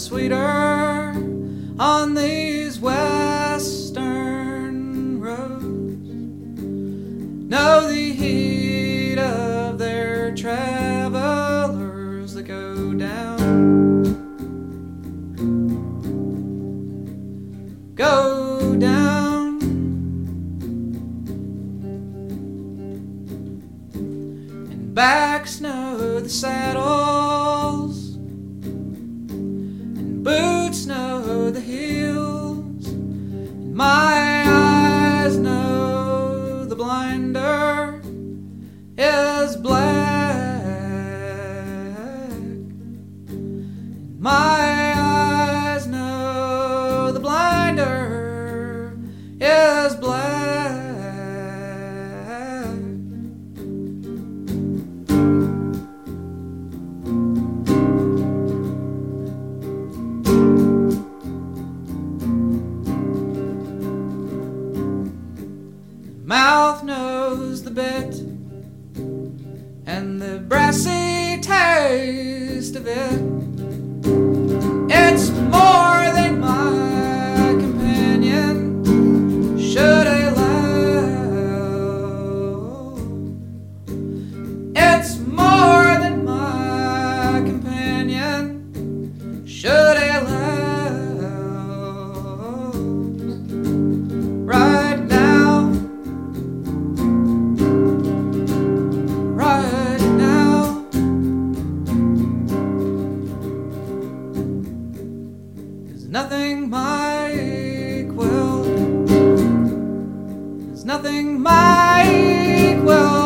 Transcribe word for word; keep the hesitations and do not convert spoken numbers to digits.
sweeter on these western roads. Know the heat of their travelers that go down, go down. And backs know the saddles, and boots know the heels, and my eyes know the blinder is black. My eyes know the blinder is black. Mouth knows the bit and the brassy taste of it. It's more than my companion should allow. It's more than my companion should allow. Right now, right now, there's nothing my equal. There's nothing my equal.